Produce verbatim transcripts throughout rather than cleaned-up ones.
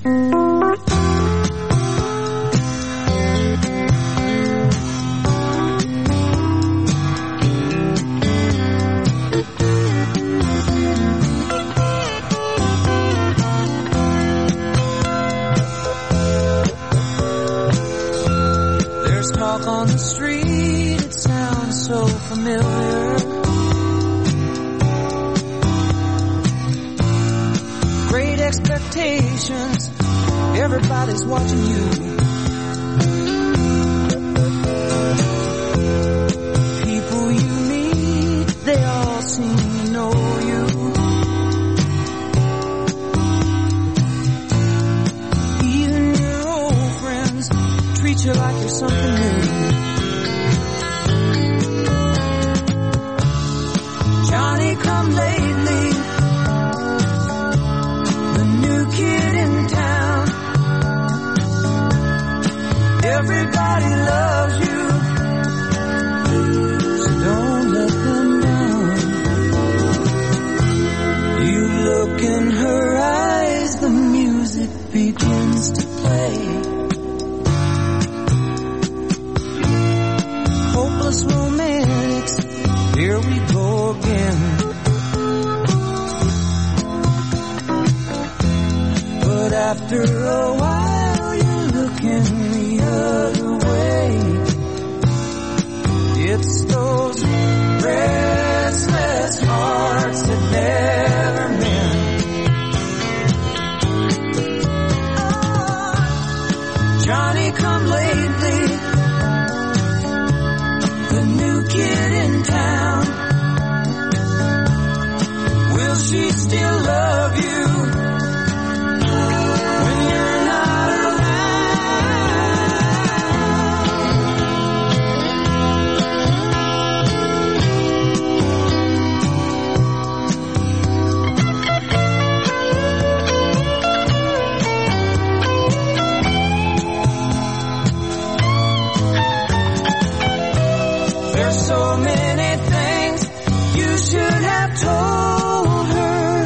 Everybody's watching you. People you meet, they all seem to know you. Even your old friends treat you like you're something new. Johnny come lately, the new kid in town. Everybody loves you, so don't let them down. You look in her eyes, the music begins to play. Hopeless romantics, here we go again. But after a while, you're looking other way. It's those restless hearts that never mend. Oh, Johnny come lately, the new kid in town. Will she still love you? So many things you should have told her,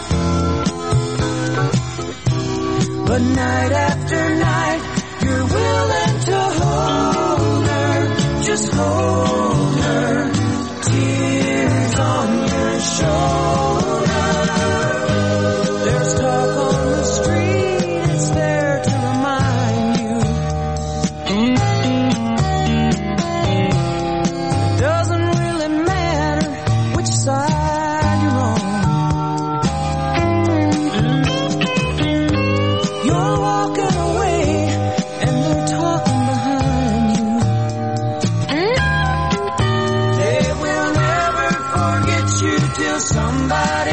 but night after night you're willing to hold her, just hold her, tears on your shoulder. There's talk on the street, it's there to remind you. Doesn't really matter which side you're on. You're walking away and they're talking behind you. They will never forget you till somebody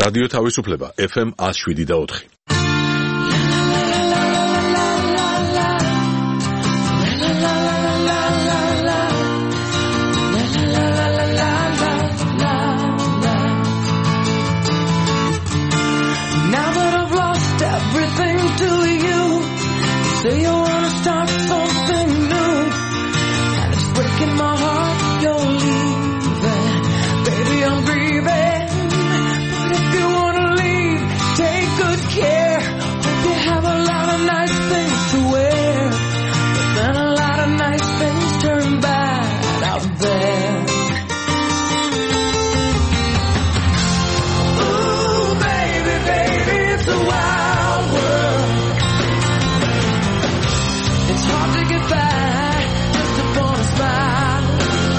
რადიო თავისუფლება ეფ ემ one oh seven და four. Now that I've lost everything to you, say you wanna start something new, and it's breaking my heart you're leaving. Baby, I'm grieving, but if you wanna leave, take good care. Hope you have a lot of nice things to wear, but then a lot of nice things turn bad out there. Ooh, baby, baby, it's a wild world. It's hard to get by just upon a smile.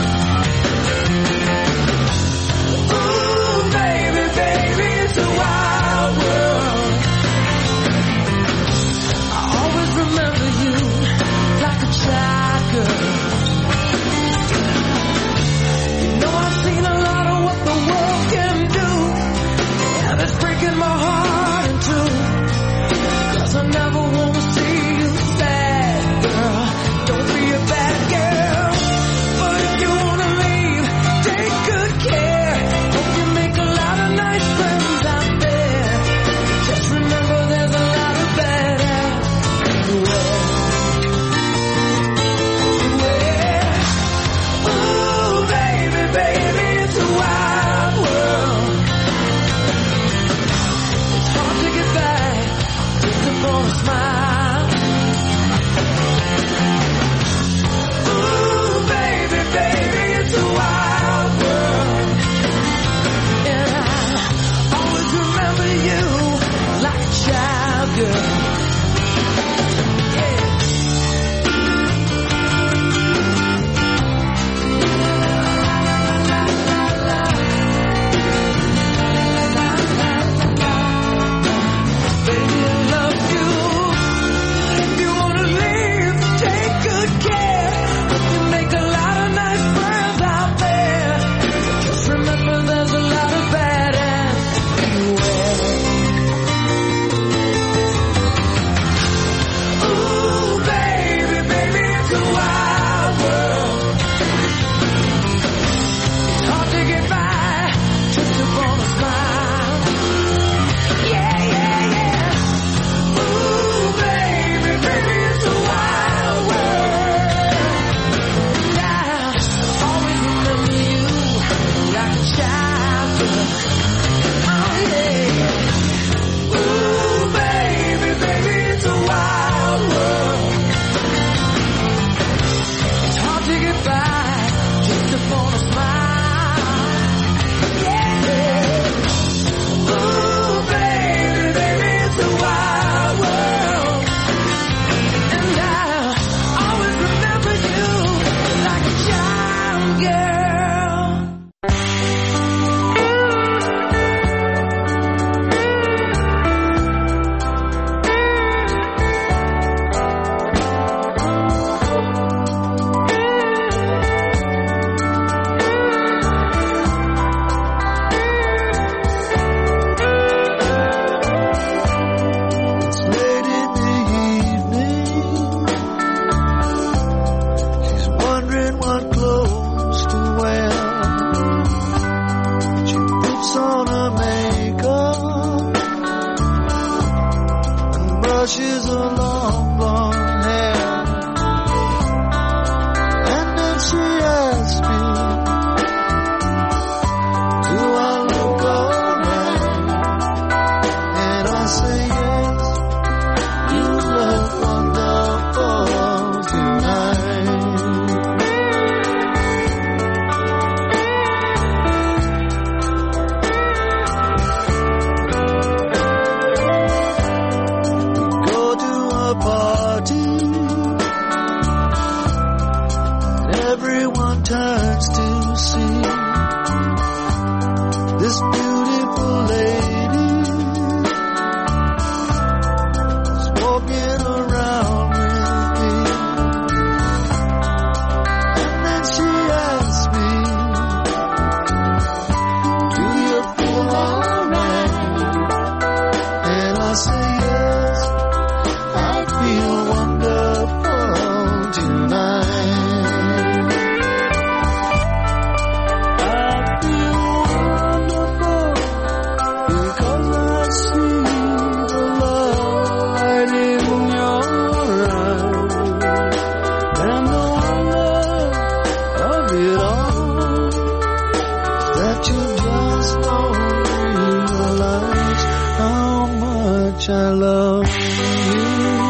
Ooh, baby, baby, it's a wild world. I always remember you like a child girl. You know I've seen a lot of what the world can do, and it's breaking my heart in two, 'cause I never wanna see you sad, girl. Don't be a bad girl, but if you wanna leave, take good care. Hope you make a lot of nice friends out there. Just remember there's a lot of bad everywhere. Everywhere. Ooh, baby, baby, it's a wild world. It's hard to get back just upon a smile. Ooh, baby, baby, it's a wild world. And I always remember you like a child girl. Yeah. Baby, I love you. If you wanna leave, take good care. Hope you make a lot of nice friends out there. Just remember there's a lot of bad everywhere. much I love you.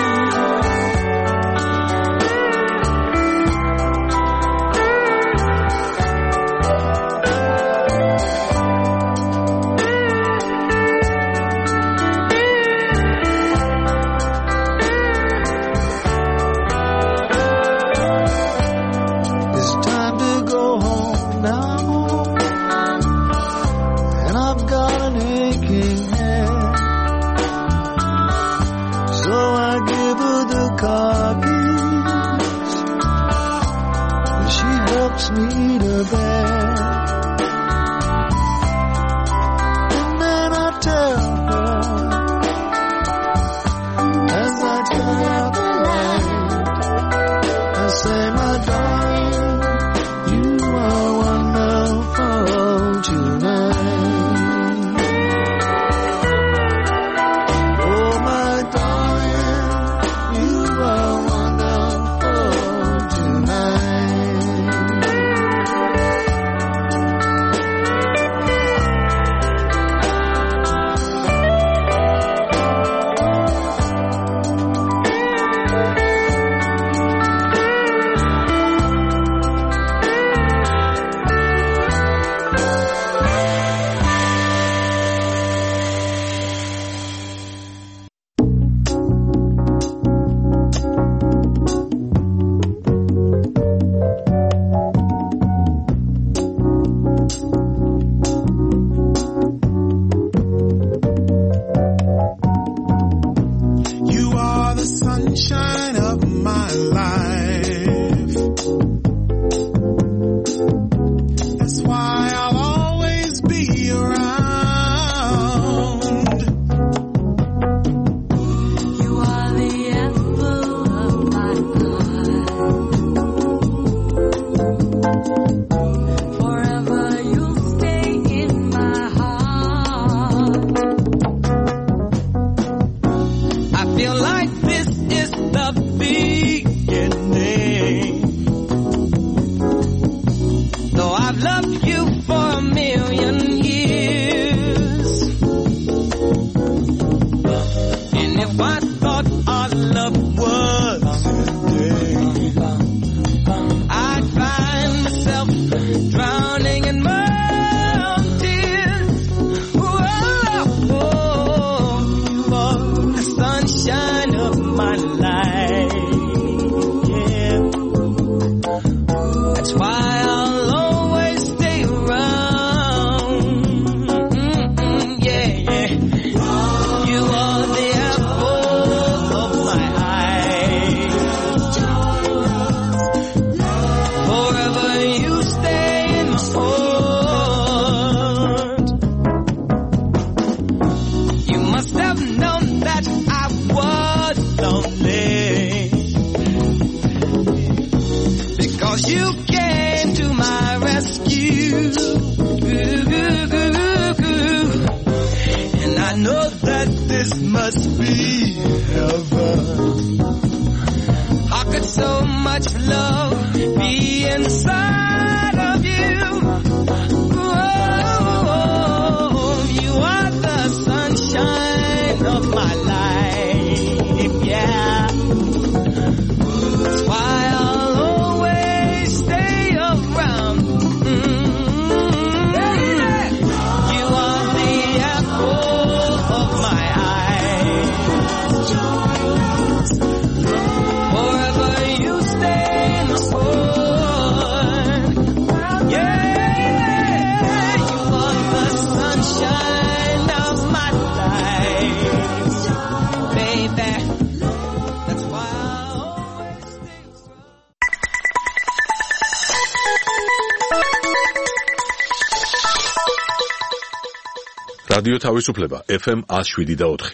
რადიო თავისუფლება ეფ ემ one oh seven და four.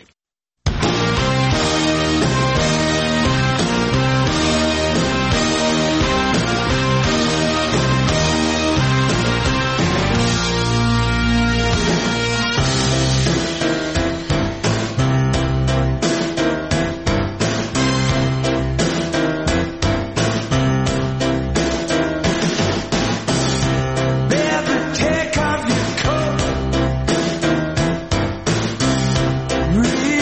Breathe.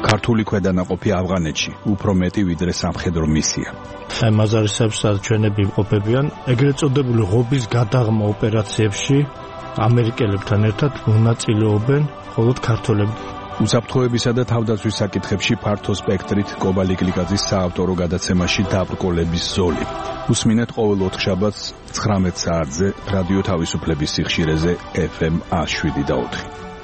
ქართული ქვედანაყოფი ავღანეთში უფრო მეტი ვიდრე სამხედრო მისია. აი მაზარისებს ჩვენები ყოფებიან ეგრეთ წოდებული ღობის გადაღმა ოპერაციებში ამერიკელებთან ერთად მონაწილეობენ მხოლოდ ქართველები. უსაფრთხოებისა და თავდაცვის საკითხებში ფართო სპექტრით კობალი გლიკაძის საავტორო გადაცემაში დაბრკოლების ზოლი. უსმინეთ ყოველ ოთხშაბათს ცხრამეტ საათზე რადიო თავისუფლების სიხშირეზე ეფ ემ ას შვიდი და ოთხი.